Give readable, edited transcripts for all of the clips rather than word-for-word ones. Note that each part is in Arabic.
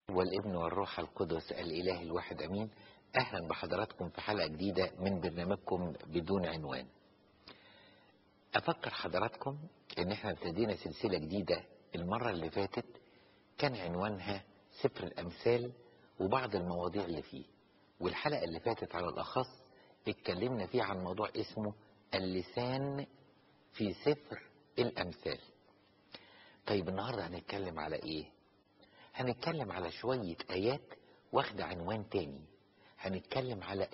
والابن والروح القدس الإله الواحد أمين. أهلا بحضراتكم في حلقة جديدة من برنامجكم بدون عنوان. أفكر حضراتكم إن احنا ابتدينا سلسلة جديدة. المرة اللي فاتت كان عنوانها سفر الأمثال وبعض المواضيع اللي فيه، والحلقة اللي فاتت على الأخص اتكلمنا فيه عن موضوع اسمه اللسان في سفر الأمثال. طيب النهاردة هنتكلم على إيه؟ هنتكلم على شوية آيات واخدة عنوان تاني. هنتكلم على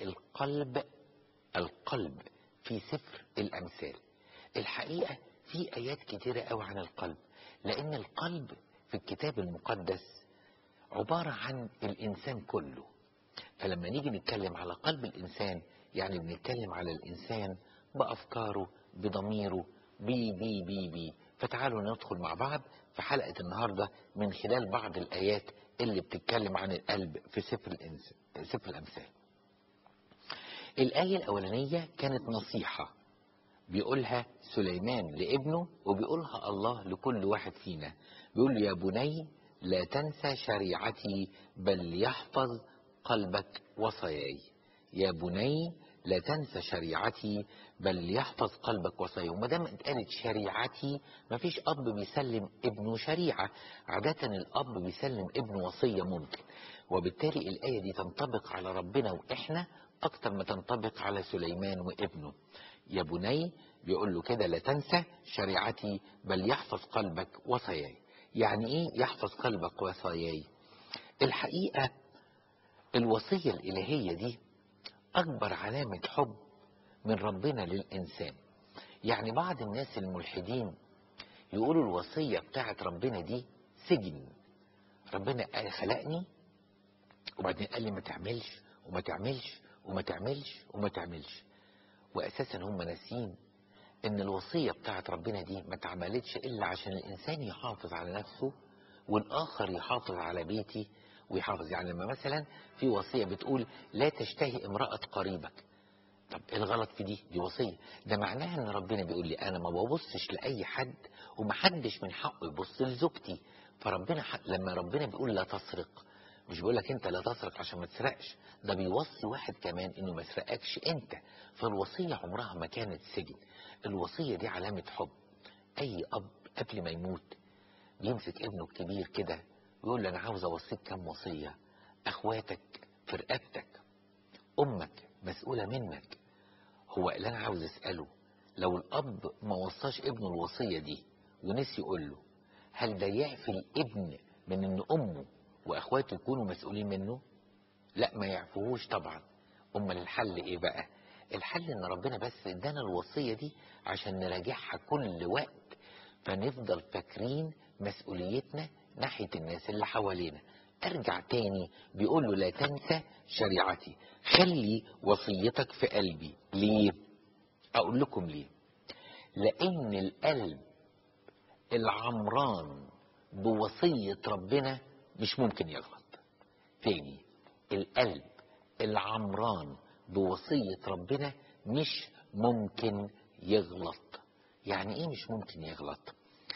القلب في سفر الأمثال. الحقيقة في آيات كتيرة قوي عن القلب، لأن القلب في الكتاب المقدس عبارة عن الإنسان كله. فلما نيجي نتكلم على قلب الإنسان يعني بنتكلم على الإنسان بأفكاره بضميره بي. فتعالوا ندخل مع بعض في حلقة النهاردة من خلال بعض الآيات اللي بتتكلم عن القلب في سفر الأمثال. الآية الأولانية كانت نصيحة بيقولها سليمان لابنه، وبيقولها الله لكل واحد فينا. بيقول له يا بني لا تنسى شريعتي بل يحفظ قلبك وصاياي. يا بني لا تنسى شريعتي بل يحفظ قلبك وصاياي. وما دام اتقالت شريعتي مفيش اب بيسلم ابنه شريعه، عاده الاب بيسلم ابنه وصيه ممكن، وبالتالي الايه دي تنطبق على ربنا واحنا اكتر ما تنطبق على سليمان وابنه. يا بني بيقول له كده لا تنسى شريعتي بل يحفظ قلبك وصاياي. يعني ايه يحفظ قلبك وصاياي؟ الحقيقه الوصيه الالهيه دي اكبر علامه حب من ربنا للإنسان. يعني بعض الناس الملحدين يقولوا الوصية بتاعت ربنا دي سجن. ربنا قال خلقني وبعدين قال لي ما تعملش وما تعملش وما تعملش وما تعملش، وأساسا هم ناسين إن الوصية بتاعت ربنا دي ما تعملتش إلا عشان الإنسان يحافظ على نفسه والآخر يحافظ على بيتي ويحافظ. يعني لما مثلا في وصية بتقول لا تشتهي امرأة قريبك، طب ايه الغلط في دي وصية. ده معناها ان ربنا بيقول لي انا ما ببصش لاي حد ومحدش من حقه يبص لزوجتي. فربنا لما ربنا بيقول لا تسرق مش بيقول لك انت لا تسرق عشان ما تسرقش، ده بيوصي واحد كمان انه ما يسرقكش انت. فالوصية عمرها ما كانت سجن. الوصية دي علامة حب. اي اب قبل ما يموت بيمسك ابنه الكبير كده ويقول له انا عاوز اوصيك كام وصية. اخواتك في رقبتك، امك مسؤولة منك. هو اللي انا عاوز اسأله، لو الاب ما وصاش ابنه الوصية دي ونسي يقول له، هل ده يعفي الابن من ان امه واخواته يكونوا مسؤولين منه؟ لا ما يعفوهوش طبعا. امال الحل ايه بقى؟ الحل ان ربنا بس ادانا الوصية دي عشان نراجعها كل وقت، فنفضل فاكرين مسؤوليتنا ناحية الناس اللي حوالينا. ارجع تاني بيقول له لا تنسى شريعتي، خلي وصيتك في قلبي. ليه؟ اقول لكم ليه. لان القلب العمران بوصية ربنا مش ممكن يغلط. تاني، القلب العمران بوصية ربنا مش ممكن يغلط. يعني ايه مش ممكن يغلط؟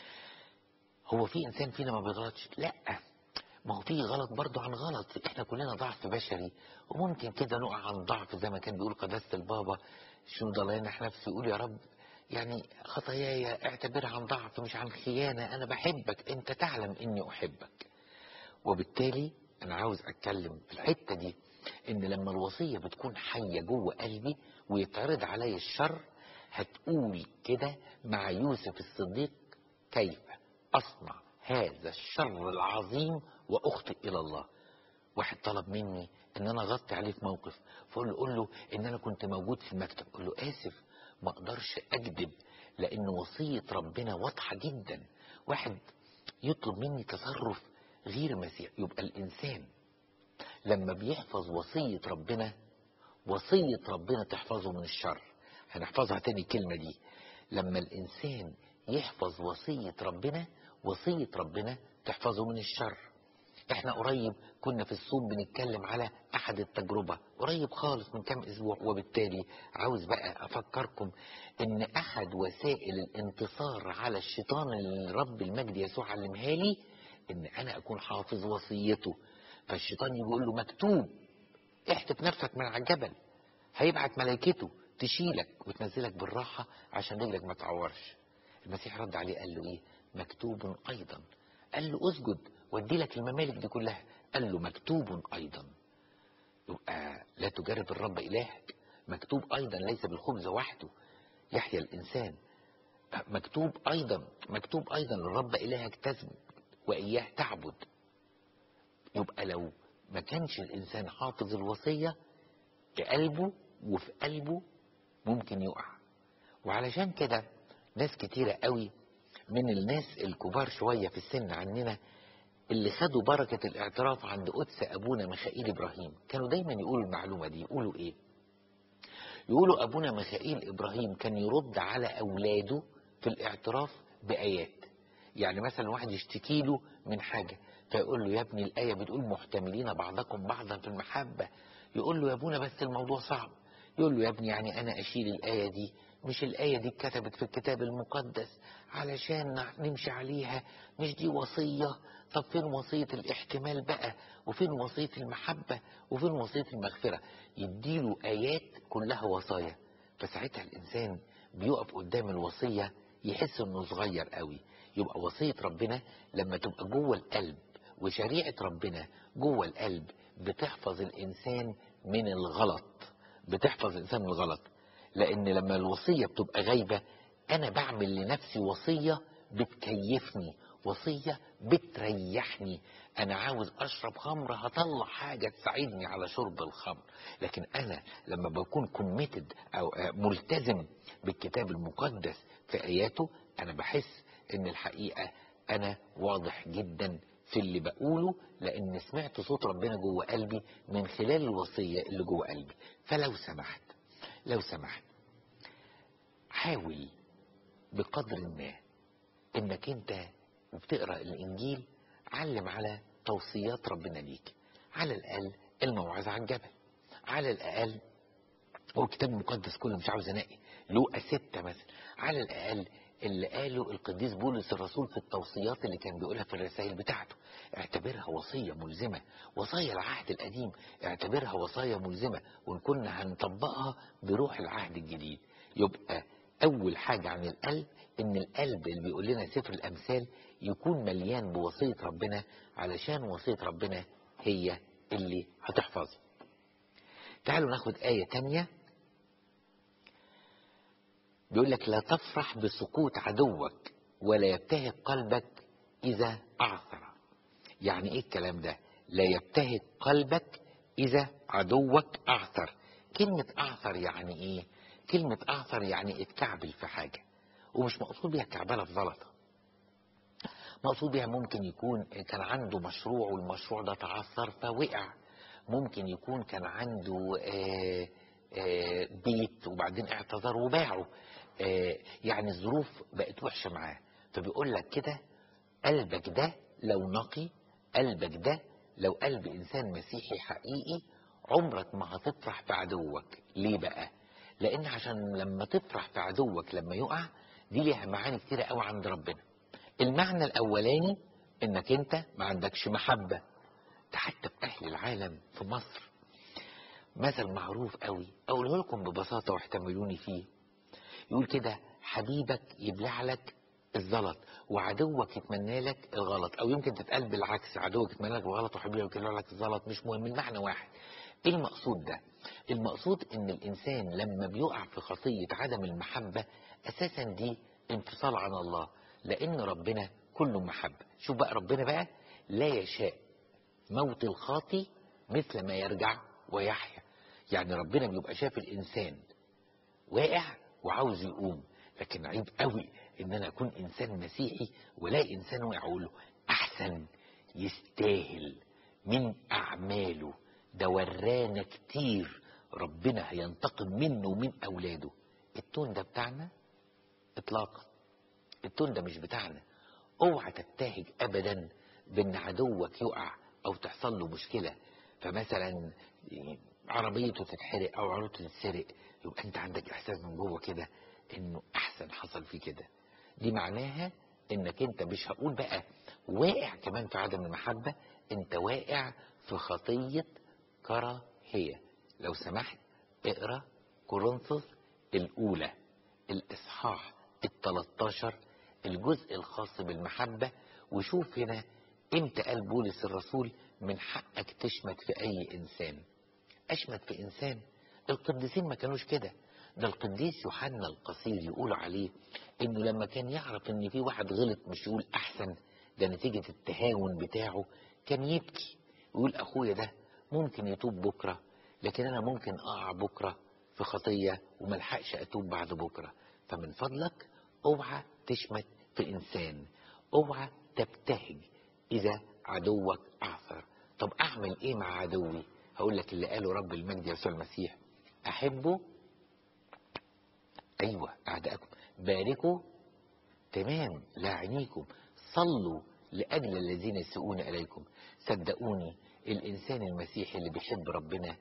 هو في انسان فينا ما بيغلطش؟ لا، ما هو في غلط برضو عن غلط. احنا كلنا ضعف بشري وممكن كده نقع عن ضعف زي ما كان بيقول قداسة البابا شو ضلينا احنا نفسي يقول يا رب يعني خطاياي اعتبرها عن ضعف مش عن خيانة، انا بحبك انت تعلم اني احبك. وبالتالي انا عاوز اتكلم في الحتة دي ان لما الوصية بتكون حية جوه قلبي ويتعرض علي الشر هتقول كده مع يوسف الصديق كيف اصنع هذا الشر العظيم واخطئ الى الله. واحد طلب مني ان انا اغطي عليه في موقف، فقول له ان انا كنت موجود في المكتب. قل له اسف ما اقدرش اكذب لان وصية ربنا واضحة جدا. واحد يطلب مني تصرف غير مسيح، يبقى الانسان لما بيحفظ وصية ربنا وصية ربنا تحفظه من الشر. هنحفظها تاني الكلمة دي، لما الانسان يحفظ وصية ربنا وصية ربنا تحفظه من الشر. احنا قريب كنا في الصوم بنتكلم على احد التجربة قريب خالص من كام اسبوع، وبالتالي عاوز بقى افكركم ان احد وسائل الانتصار على الشيطان اللي رب المجد يسوع علمها لي ان انا اكون حافظ وصيته. فالشيطان يجي يقول له مكتوب احتف نفسك من على الجبل، هيبعت ملائكته تشيلك وتنزلك بالراحة عشان رجلك ما تعورش. المسيح رد عليه قال له ايه؟ مكتوب ايضا. قال له اسجد وادي لك الممالك دي كلها. قال له مكتوب ايضا. يبقى لا تجرب الرب الهك. مكتوب ايضا ليس بالخبز وحده يحيا الانسان. مكتوب ايضا الرب الهك تسجد واياه تعبد. يبقى لو ما كانش الانسان حافظ الوصية بقلبه وفي قلبه ممكن يقع. وعلشان كده ناس كتيرة قوي من الناس الكبار شوية في السن عننا اللي خدوا بركة الاعتراف عند قدس أبونا ميخائيل إبراهيم كانوا دايما يقولوا المعلومة دي. يقولوا إيه؟ يقولوا أبونا ميخائيل إبراهيم كان يرد على أولاده في الاعتراف بآيات. يعني مثلا واحد يشتكي له من حاجة فيقول له يا ابني الآية بتقول محتملين بعضكم بعضا في المحبة. يقول له يا ابونا بس الموضوع صعب. يقول له يا ابني يعني أنا أشيل الآية دي؟ مش الآية دي اتكتبت في الكتاب المقدس علشان نمشي عليها؟ مش دي وصية؟ طب فين وصية الاحتمال بقى؟ وفين وصية المحبة؟ وفين وصية المغفرة؟ يديله آيات كلها وصايا. فساعتها الإنسان بيقف قدام الوصية يحس انه صغير قوي. يبقى وصية ربنا لما تبقى جوه القلب وشريعة ربنا جوه القلب بتحفظ الإنسان من الغلط. بتحفظ الإنسان من الغلط. لأن لما الوصية بتبقى غايبة أنا بعمل لنفسي وصية بتكيفني، وصية بتريحني. أنا عاوز أشرب خمر هطلع حاجة تساعدني على شرب الخمر. لكن أنا لما بكون كوميتد أو ملتزم بالكتاب المقدس في آياته أنا بحس إن الحقيقة أنا واضح جدا في اللي بقوله لأن سمعت صوت ربنا جوه قلبي من خلال الوصية اللي جوه قلبي. فلو سمحت حاول بقدر ما انك انت وبتقرأ الانجيل علم على توصيات ربنا ليك. على الاقل الموعظة على الجبل، على الاقل هو الكتاب المقدس كله مش عاوز انقي لوقا 6 مثلا. على الاقل اللي قاله القديس بولس الرسول في التوصيات اللي كان بيقولها في الرسائل بتاعته اعتبرها وصية ملزمة. وصايا العهد القديم اعتبرها وصايا ملزمة وان كنا هنطبقها بروح العهد الجديد. يبقى اول حاجة عن القلب ان القلب اللي بيقول لنا سفر الامثال يكون مليان بوصية ربنا علشان وصية ربنا هي اللي هتحفظ. تعالوا ناخد آية تانية بيقول لك لا تفرح بسقوط عدوك ولا يبتهج قلبك إذا أعثر. يعني إيه الكلام ده؟ لا يبتهج قلبك إذا عدوك أعثر. كلمة أعثر يعني إيه؟ كلمة أعثر يعني اتكعبل في حاجة، ومش مقصود بيها كعبلة في زلطة. مقصود بيها ممكن يكون كان عنده مشروع والمشروع ده تعثر فوقع. ممكن يكون كان عنده بيت وبعدين اعتذر وباعه. يعني الظروف بقت وحشة معاه. فبيقول لك كده قلبك ده لو نقي، قلبك ده لو قلب إنسان مسيحي حقيقي عمرك ما هتفرح في عدوك. ليه بقى؟ لأن عشان لما تفرح في عدوك لما يقع دي ليها معاني كتيرة قوي عند ربنا. المعنى الأولاني إنك أنت ما عندكش محبة. ده حتى في أهل العالم في مصر مثل معروف قوي أقوله لكم ببساطة واحتملوني فيه. يقول كده حبيبك يبلع لك الزلط وعدوك يتمنى لك الغلط، او يمكن تتقال بالعكس عدوك يتمنى لك الغلط وحبيبك يبلع لك الزلط. مش مهم، المعنى واحد. ايه المقصود ده؟ المقصود ان الانسان لما بيقع في خطية عدم المحبة اساسا دي انفصال عن الله، لان ربنا كله محبة. شوف بقى ربنا بقى لا يشاء موت الخاطي مثل ما يرجع ويحيا. يعني ربنا بيبقى شاف الانسان واقع وعاوز يقوم. لكن عيب قوي ان انا اكون انسان مسيحي ولاقي انسان واقع اقول له احسن يستاهل من اعماله، ده ورانا كتير ربنا هينتقم منه ومن اولاده. التون ده بتاعنا اطلاقا. التون ده مش بتاعنا. اوعى تبتهج ابدا بان عدوك يقع او تحصل له مشكلة. فمثلا عربيته تتحرق او عربيته تتسرق يبقى انت عندك احساس من جوه كده انه احسن حصل فيه كده. دي معناها انك انت مش هقول بقى واقع كمان في عدم المحبة، انت واقع في خطية كراهية. لو سمحت اقرأ كورنثوس الأولى الإصحاح 13 الجزء الخاص بالمحبة، وشوف هنا امتى قال بولس الرسول من حقك تشمت في أي إنسان. أشمت في إنسان؟ القديسين ما كانوش كده. ده القديس يوحنا القصير يقول عليه إنه لما كان يعرف إن في واحد غلط مش يقول أحسن، ده نتيجة التهاون بتاعه كان يبكي ويقول أخويا ده ممكن يتوب بكرة، لكن أنا ممكن أقع بكرة في خطية وملحقش أتوب بعد بكرة. فمن فضلك اوعى تشمت في إنسان، اوعى تبتهج إذا عدوك أعثر. طب أعمل إيه مع عدوي؟ هقول لك اللي قاله رب المجد يسوع المسيح: أحبوا أيوة أعدائكم، باركوا تمام لاعنيكم، صلوا لأجل الذين يسيئون إليكم. صدقوني الإنسان المسيحي اللي بيحب ربنا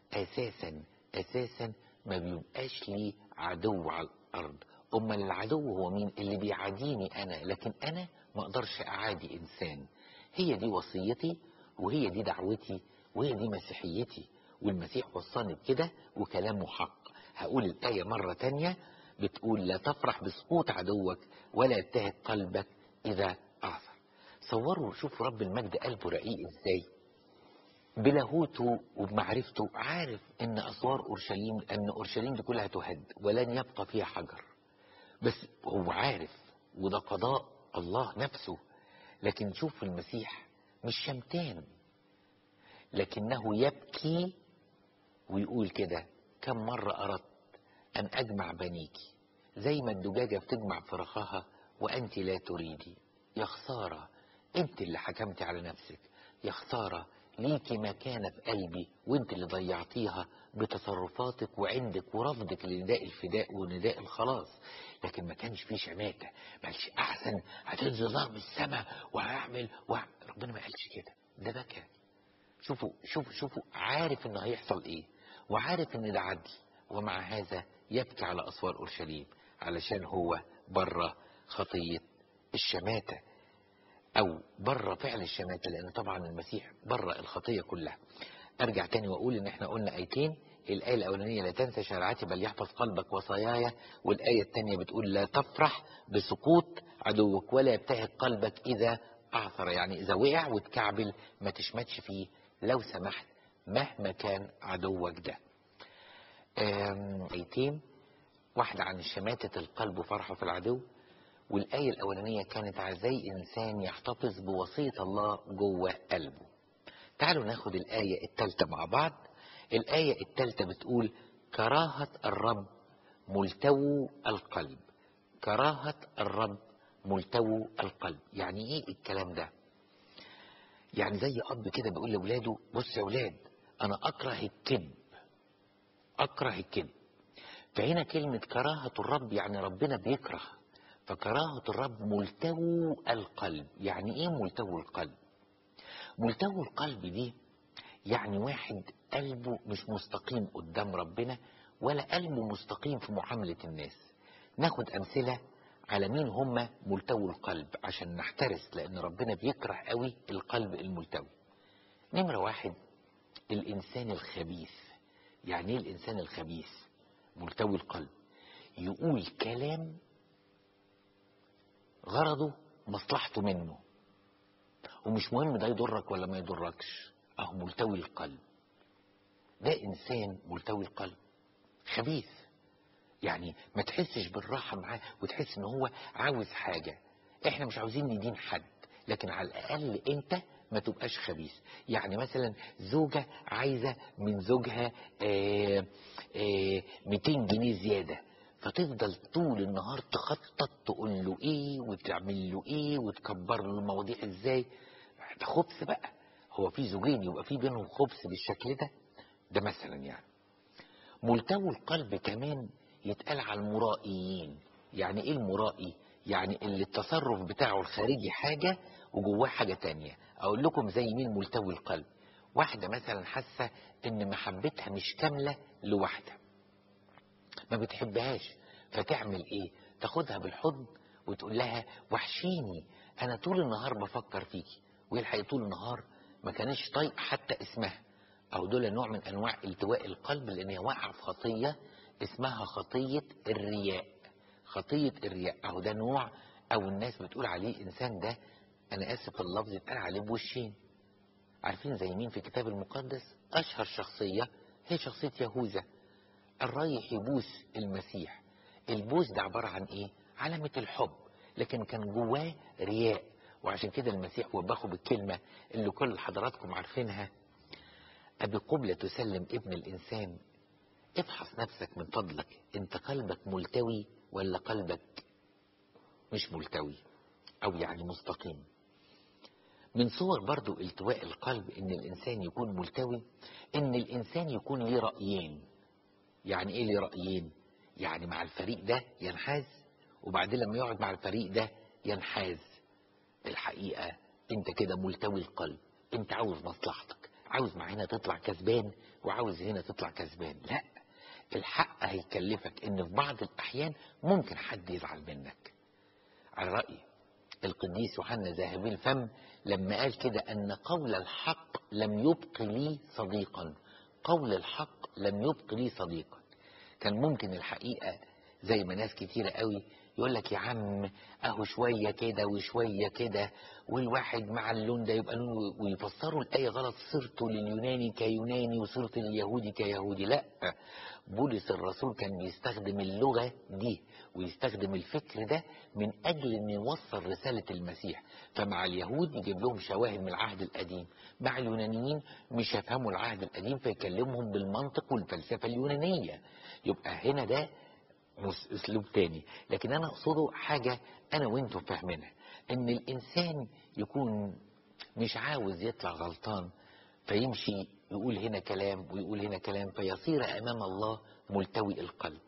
أساسا ما بيبقاش ليه عدو على الأرض. أمال العدو هو مين؟ اللي بيعاديني أنا، لكن أنا ما أقدرش أعادي إنسان. هي دي وصيتي وهي دي دعوتي وهي دي مسيحيتي، والمسيح وصاني بكده وكلامه حق. هقول الآية مرة تانية بتقول: لا تفرح بسقوط عدوك ولا يبتهج قلبك إذا أعثر. صوروا شوفوا رب المجد قلبه رقيق إزاي، بلاهوته وبمعرفته عارف ان اسوار اورشليم، ان اورشليم دي كلها تهد ولن يبقى فيها حجر، بس هو عارف وده قضاء الله نفسه. لكن شوف المسيح مش شمتان، لكنه يبكي ويقول كده: كم مرة أردت أن أجمع بنيك زي ما الدجاجة بتجمع فراخها وأنت لا تريدي. يا خسارة أنت اللي حكمتي على نفسك، يا خسارة ليكي مكانة في قلبي وأنت اللي ضيعتيها بتصرفاتك وعندك ورفضك لنداء الفداء ونداء الخلاص. لكن ما كانش فيه شماتة، ما قالش أحسن هتنزل نار من السماء وهعمل ربنا ما قالش كده، ده بكى. شوفوا عارف انه هيحصل ايه وعارف ان ده عدل، ومع هذا يبكي على اسوار اورشليم علشان هو بره خطية الشماتة او بره فعل الشماتة، لان طبعا المسيح بره الخطية كلها. ارجع تاني واقول ان احنا قلنا ايتين، الايه الاولانيه: لا تنسى شريعتي بل يحفظ قلبك وصاياي، والايه الثانيه بتقول: لا تفرح بسقوط عدوك ولا يبتهج قلبك اذا اعثر. يعني اذا وقع وتكعبل ما تشمتش فيه لو سمحت مهما كان عدوك ده. ايتين، واحده عن شماتة القلب وفرحه في العدو، والايه الاولانيه كانت على زي انسان يحتفظ بوصيه الله جوه قلبه. تعالوا ناخد الآية الثالثة مع بعض. الآية الثالثة بتقول: كراهة الرب ملتوي القلب. كراهة الرب ملتوي القلب. يعني ايه الكلام ده؟ يعني زي أب كده بيقول لأولاده: بص يا أولاد أنا أكره الكذب، أكره الكذب. فهنا كلمة كراهة الرب يعني ربنا بيكره، فكراهة الرب ملتوي القلب. يعني ايه ملتوي القلب؟ ملتوي القلب دي يعني واحد قلبه مش مستقيم قدام ربنا ولا قلبه مستقيم في معاملة الناس. ناخد أمثلة على مين هم ملتوي القلب عشان نحترس، لأن ربنا بيكره قوي القلب الملتوي. نمرة واحد: الإنسان الخبيث. يعني ايه الإنسان الخبيث ملتوي القلب؟ يقول كلام غرضه مصلحته منه ومش مهم ده يضرك ولا ما يضركش، اهو ملتوي القلب. ده انسان ملتوي القلب خبيث، يعني ما تحسش بالراحة معاه وتحس ان هو عاوز حاجة. احنا مش عاوزين ندين حد، لكن على الاقل انت ما تبقاش خبيث. يعني مثلا زوجة عايزة من زوجها 200 جنيه زيادة، فتفضل طول النهار تخطط تقول له ايه وتعمل له ايه وتكبر له المواضيع ازاي. ده خبث بقى. هو في زوجين يبقى في بينهم خبث بالشكل ده؟ ده مثلا يعني. ملتوي القلب كمان يتقال على المرائيين. يعني ايه المرائي؟ يعني اللي التصرف بتاعه الخارجي حاجة وجواه حاجة تانية. اقول لكم زي مين ملتوي القلب؟ واحدة مثلا حاسة ان محبتها مش كاملة لواحدة، ما بتحبهاش، فتعمل ايه؟ تاخدها بالحضن وتقول لها: وحشيني، انا طول النهار بفكر فيكي. وهي الحقيقة طول النهار ما كانش طايق حتى اسمها. أو دول نوع من أنواع التواء القلب، لأن هي واقعة في خطية اسمها خطية الرياء. خطية الرياء أو ده نوع، أو الناس بتقول عليه إنسان ده، أنا آسف اللفظ، يتقال عليه بوشين. عارفين زي مين في الكتاب المقدس؟ أشهر شخصية هي شخصية يهوذا الرايح يبوس المسيح. البوس ده عبارة عن إيه؟ علامة الحب، لكن كان جواه رياء. وعشان كده المسيح وباخه بالكلمة اللي كل حضراتكم عارفينها: أبي قبلة تسلم ابن الإنسان. افحص نفسك من فضلك، انت قلبك ملتوي ولا قلبك مش ملتوي، أو يعني مستقيم. من صور برضو التواء القلب ان الانسان يكون ملتوي، ان الانسان يكون ليه رأيين. يعني ايه ليه رأيين؟ يعني مع الفريق ده ينحاز، وبعدين لما يقعد مع الفريق ده ينحاز. الحقيقة انت كده ملتوي القلب، انت عاوز مصلحتك، عاوز مع هنا تطلع كسبان وعاوز هنا تطلع كسبان. لا، الحق هيكلفك ان في بعض الاحيان ممكن حد يزعل منك. على رأي القديس يوحنا ذاهبي الفم لما قال كده: أن قول الحق لم يبق لي صديقا. قول الحق لم يبق لي صديقا. كان ممكن الحقيقة زي ما ناس كتيرة قوي يقول لك: يا عم اهو شوية كده وشوية كده، والواحد مع اللون ده يبقى لون، ويفسروا الآية غلط: صرت لليوناني كيوناني وصرت لليهودي كيهودي. لا، بولس الرسول كان بيستخدم اللغة دي ويستخدم الفكر ده من أجل أن يوصل رسالة المسيح. فمع اليهود يجيب لهم شواهد من العهد القديم، مع اليونانيين مش يفهموا العهد القديم فيكلمهم بالمنطق والفلسفة اليونانية. يبقى هنا ده اسلوب تاني. لكن انا اقصده حاجة انا وانتم فاهمينها، ان الانسان يكون مش عاوز يطلع غلطان، فيمشي يقول هنا كلام ويقول هنا كلام، فيصير امام الله ملتوي القلب.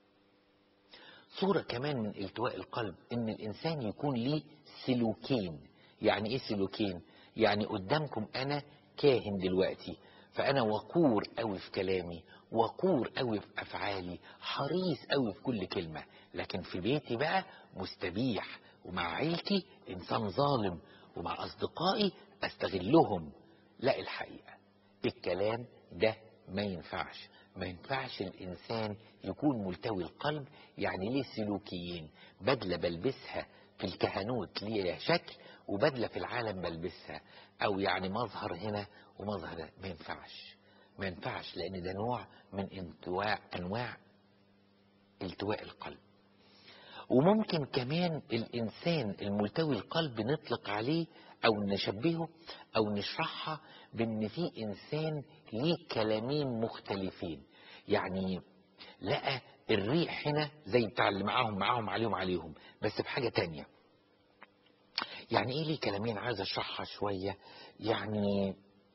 صورة كمان من التواء القلب ان الانسان يكون ليه سلوكين. يعني ايه سلوكين؟ يعني قدامكم انا كاهن دلوقتي، فانا وقور قوي في كلامي، وقور قوي في افعالي، حريص قوي في كل كلمة. لكن في بيتي بقى مستبيح، ومع عيلتي انسان ظالم، ومع اصدقائي استغلهم. لا، الحقيقة الكلام ده ما ينفعش. ما ينفعش الإنسان يكون ملتوي القلب. يعني ليه سلوكيين، بدلة بلبسها في الكهنوت ليه شكل، وبدلة في العالم بلبسها، أو يعني مظهر هنا ومظهر هنا. ما ينفعش، ما ينفعش، لأن ده نوع من أنواع التواء القلب. وممكن كمان الإنسان الملتوي القلب نطلق عليه أو نشبهه أو نشرحها بأن في إنسان ليه كلامين مختلفين. يعني لقى الريح هنا زي بتاع اللي معاهم عليهم، بس بحاجة تانية. يعني إيه ليه كلامين؟ عايز أشرحها شوية. يعني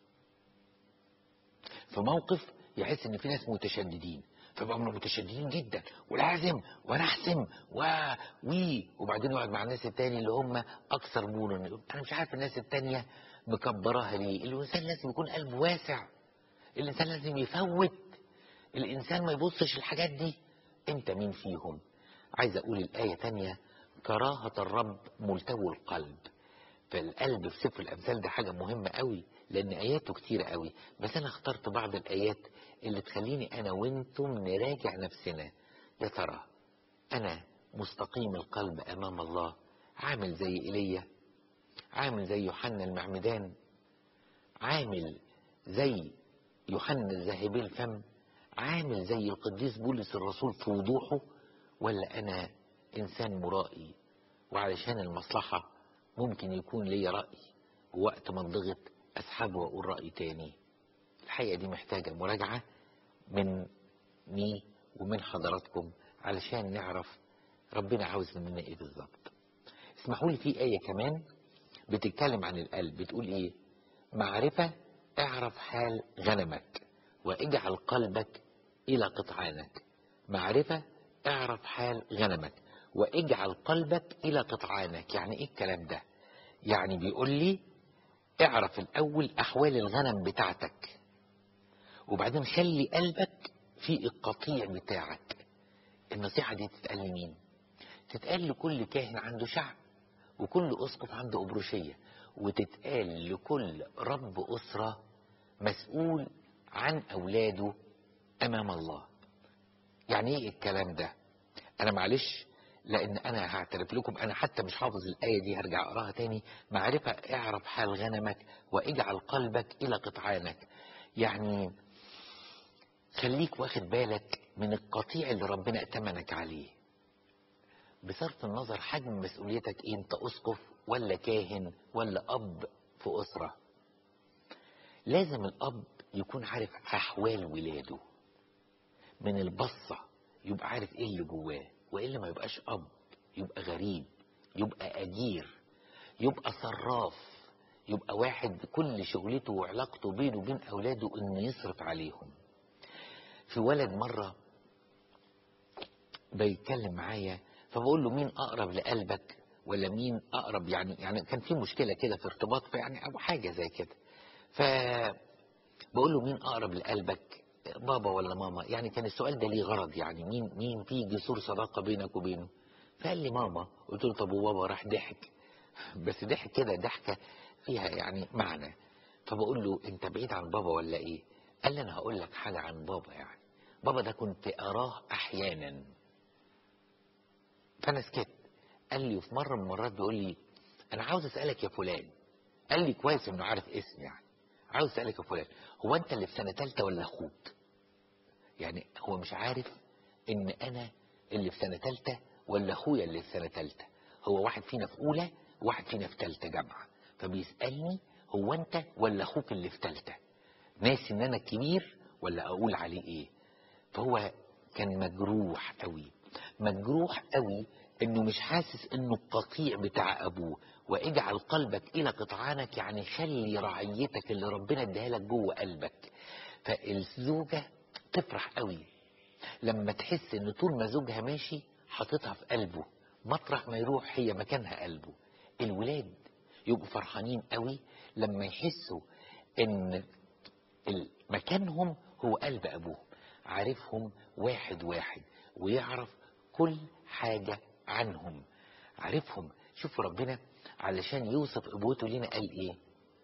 في موقف يحس إن في ناس متشددين، فبقوا متشددين جدا ولازم وانا احسم وبعدين يقعد مع الناس التاني اللي هم اكثر مرونه. انا مش عارف الناس التانيه مكبراها ليه. الانسان لازم يكون قلبه واسع، الانسان لازم يفوت، الانسان ما يبصش الحاجات دي. انت مين فيهم؟ عايز اقول الايه تانية: كراهه الرب ملتوي القلب. فالقلب في سفر الامثال ده حاجه مهمه قوي، لان اياته كتيره قوي، بس انا اخترت بعض الايات اللي تخليني انا وانتم نراجع نفسنا. يا ترى انا مستقيم القلب امام الله، عامل زي ايليا، عامل زي يوحنا المعمدان، عامل زي يوحنا الذاهبي الفم، عامل زي القديس بولس الرسول في وضوحه، ولا انا انسان مرائي وعلشان المصلحة ممكن يكون لي رأي ووقت ما انضغط اسحبه واقول رأي تاني؟ الحقيقة دي محتاجة مراجعة مني ومن حضراتكم علشان نعرف ربنا عاوز مننا ايه بالظبط. اسمحوا لي في آية كمان بتتكلم عن القلب، بتقول ايه؟ معرفة اعرف حال غنمك واجعل قلبك الى قطعانك. معرفة اعرف حال غنمك واجعل قلبك الى قطعانك. يعني ايه الكلام ده؟ يعني بيقول لي اعرف الاول احوال الغنم بتاعتك، وبعدين خلي قلبك في القطيع بتاعك. النصيحة دي تتقال لمين؟ تتقال لكل كاهن عنده شعب، وكل اسقف عنده أبروشية، وتتقال لكل رب أسرة مسؤول عن أولاده أمام الله. يعني ايه الكلام ده؟ أنا معلش، لأن أنا هعترف لكم أنا حتى مش حافظ الآية دي، هرجع أقراها تاني. معرفة اعرف حال غنمك واجعل قلبك إلى قطعانك. يعني خليك واخد بالك من القطيع اللي ربنا ائتمنك عليه، بصرف النظر حجم مسؤوليتك ايه، انت اسقف ولا كاهن ولا اب في اسرة. لازم الاب يكون عارف احوال ولاده من البصة، يبقى عارف ايه اللي جواه، والا ما يبقاش اب، يبقى غريب، يبقى اجير، يبقى صراف، يبقى واحد كل شغلته وعلاقته بينه وبين اولاده انه يصرف عليهم. في ولد مرة بيتكلم معايا، فبقول له مين اقرب لقلبك، ولا مين اقرب، يعني كان في مشكله كده في ارتباط، يعني او حاجه زي كده. فبقول له مين اقرب لقلبك، بابا ولا ماما؟ يعني كان السؤال ده ليه غرض، يعني مين في جسور صداقه بينك وبينه؟ فقال لي ماما. قلت له طب وبابا؟ راح ضحك، بس ضحك كده ضحكه فيها يعني معنى. فبقول له انت بعيد عن بابا ولا ايه؟ قال لي انا هقول لك حاجه عن بابا. يعني بابا ده كنت اراه احيانا. فانا سكت. قال لي في مره من المرات بيقول لي انا عاوز اسالك يا فلان. قال لي كويس انه عارف اسمي، يعني عاوز اسالك يا فلان، هو انت اللي في سنه ثالثه ولا اخوك؟ يعني هو مش عارف ان انا اللي في سنه ثالثه ولا اخويا اللي في سنه ثالثه. هو واحد فينا في اولى وواحد فينا في ثالثه جامعه، فبيسالني هو انت ولا اخوك اللي في ثالثه؟ ناسي ان انا الكبير ولا اقول عليه ايه؟ فهو كان مجروح قوي، مجروح قوي، انه مش حاسس انه القطيع بتاع ابوه. واجعل قلبك الى قطعانك، يعني خلي رعيتك اللي ربنا اداها لك جوه قلبك. فالزوجة تفرح قوي لما تحس ان طول ما زوجها ماشي حاططها في قلبه، مطرح ما يروح هي مكانها قلبه. الولاد يبقوا فرحانين قوي لما يحسوا ان مكانهم هو قلب ابوهم، عارفهم واحد واحد، ويعرف كل حاجة عنهم، عارفهم. شوفوا ربنا علشان يوصف ابوته لنا قال ايه؟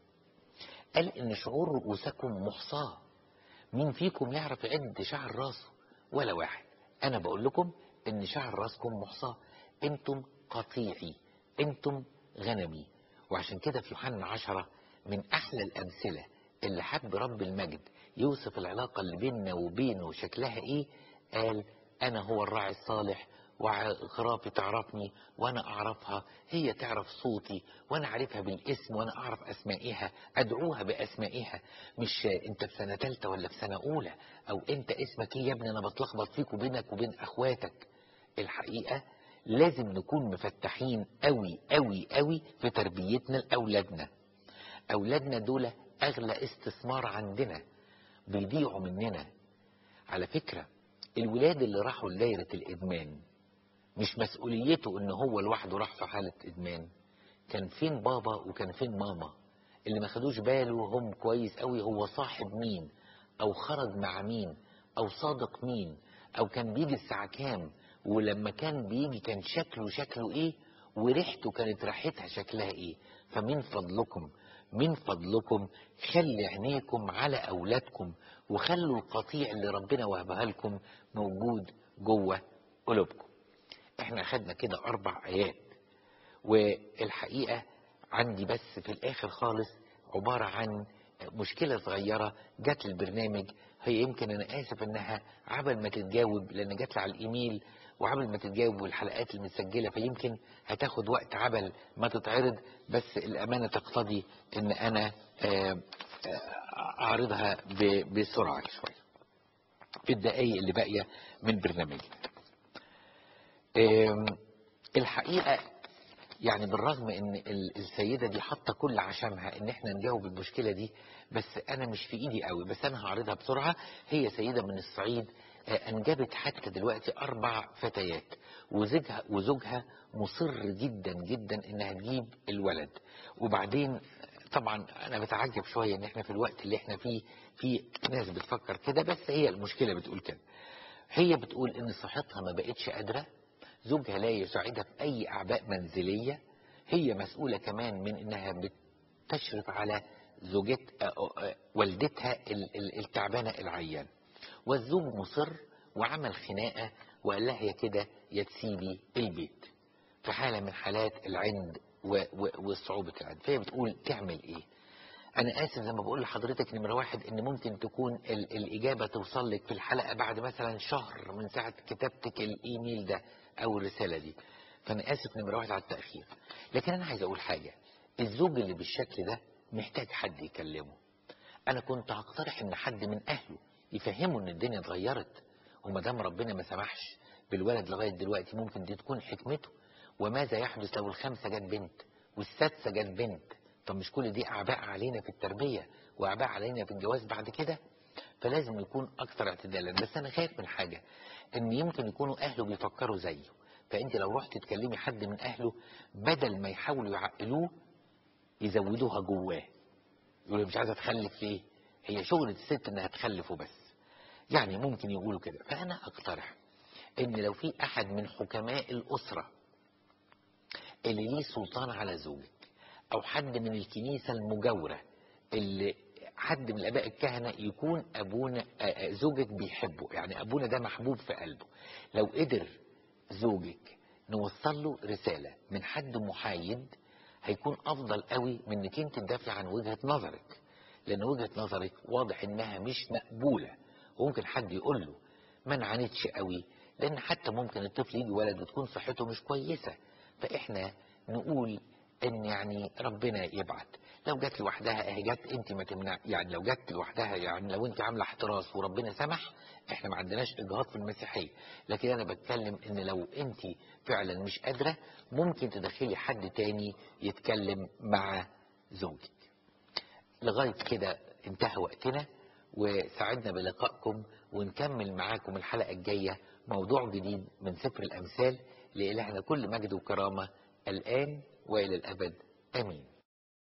قال ان شعور رؤوسكم محصاة، مين فيكم يعرف يعد شعر راسه؟ ولا واحد. انا بقول لكم ان شعر راسكم محصاة، انتم قطيعي، انتم غنمي. وعشان كده في يوحنا 10 من احلى الامثلة اللي حب رب المجد يوصف العلاقة اللي بيننا وبينه شكلها ايه، قال انا هو الراعي الصالح، وخرافي تعرفني وانا اعرفها، هي تعرف صوتي وانا اعرفها بالاسم وانا اعرف اسمائها، ادعوها باسمائها. مش انت في سنة ثالثة ولا في سنة اولى، او انت اسمك ايه يا ابني، انا بتلخبط فيك وبينك وبين اخواتك. الحقيقة لازم نكون مفتحين قوي قوي قوي في تربيتنا لاولادنا. اولادنا دول اغلى استثمار عندنا، بيضيعوا مننا. على فكرة الولاد اللي راحوا لدايرة الادمان مش مسؤوليته ان هو لوحده راح في حالة ادمان، كان فين بابا وكان فين ماما؟ اللي ما خدوش باله هم كويس قوي هو صاحب مين، او خرج مع مين، او صادق مين، او كان بيجي الساعة كام، ولما كان بيجي كان شكله ايه، وريحته كانت ريحتها شكلها ايه. فمن فضلكم من فضلكم خلي عينيكم على اولادكم، وخلوا القطيع اللي ربنا وهبها لكم موجود جوه قلوبكم. احنا اخدنا كده 4 آيات، والحقيقة عندي بس في الاخر خالص عبارة عن مشكلة صغيرة جات للبرنامج. هي يمكن انا اسف انها عبل ما تتجاوب، لان جات لي على الايميل وعبل ما تتجاوب، والحلقات المسجلة فيمكن هتاخد وقت عبل ما تتعرض، بس الامانة تقتضي ان انا اعرضها بسرعة شوية في الدقايق اللي باقية من برنامجي. الحقيقة يعني بالرغم ان السيدة دي حاطة كل عشمها ان احنا نجاوب المشكلة دي، بس انا مش في ايدي قوي، بس انا هعرضها بسرعة. هي سيدة من الصعيد، انجبت حتى دلوقتي 4 فتيات، وزوجها مصر جدا جدا انها تجيب الولد. وبعدين طبعا انا بتعجب شوية ان احنا في الوقت اللي احنا فيه في ناس بتفكر كده، بس هي المشكلة بتقول كده. هي بتقول ان صحتها ما بقتش قادرة، زوجها لا يساعدها في اي اعباء منزلية، هي مسؤولة كمان من انها تشرف على والدتها التعبانة العيان، والزوج مصر وعمل خناقة وقال لها يا كده يا تسيبي البيت، في حالة من حالات العند وصعوبة العند. فهي بتقول تعمل ايه؟ انا اسف لما بقول لحضرتك نمرة واحد ان ممكن تكون الاجابة توصل لك في الحلقة بعد مثلا شهر من ساعة كتابتك الايميل ده او الرسالة دي، فانا اسف نمرة واحد على التأخير. لكن انا عايز اقول حاجة، الزوج اللي بالشكل ده محتاج حد يكلمه. انا كنت هقترح ان حد من اهله يفهمه ان الدنيا اتغيرت، وما دام ربنا ما سمحش بالولد لغاية دلوقتي ممكن دي تكون حكمته. وماذا يحدث لو الخامسة جت بنت والسادسة جت بنت؟ طب مش كل دي اعباء علينا في التربية واعباء علينا في الجواز بعد كده؟ فلازم يكون اكثر اعتدالا. بس انا خايف من حاجة، ان يمكن يكونوا اهله بيفكروا زيه، فانت لو رحت تكلمي حد من اهله بدل ما يحاولوا يعقلوه يزودوها جواه، يقولوا مش عايزة تخلف ليه؟ هي شغلة الست انها تخلف وبس، يعني ممكن يقولوا كده. فانا اقترح ان لو في احد من حكماء الاسرة اللي ليه سلطان على زوجك، او حد من الكنيسة المجاورة اللي حد من الاباء الكهنة يكون ابونا زوجك بيحبه، يعني ابونا ده محبوب في قلبه، لو قدر زوجك نوصل له رسالة من حد محايد هيكون افضل قوي من انك انت تدافع عن وجهة نظرك، لان وجهة نظرك واضح انها مش مقبولة. وممكن حد يقول له ما نعاندش قوي، لان حتى ممكن الطفل يجي ولد وتكون صحته مش كويسة، فاحنا نقول ان يعني ربنا يبعت. لو جت لوحدها اهي جت، انت ما تمنع، يعني لو جت لوحدها، يعني لو انت عامله احتراس وربنا سمح احنا ما عندناش اجهاض في المسيحيه. لكن انا بتكلم ان لو انت فعلا مش قادره ممكن تدخلي حد تاني يتكلم مع زوجك. لغايه كده انتهى وقتنا، وسعدنا بلقائكم، ونكمل معاكم الحلقه الجايه موضوع جديد من سفر الامثال. لإلهنا كل مجد وكرامه الان والى الابد، امين.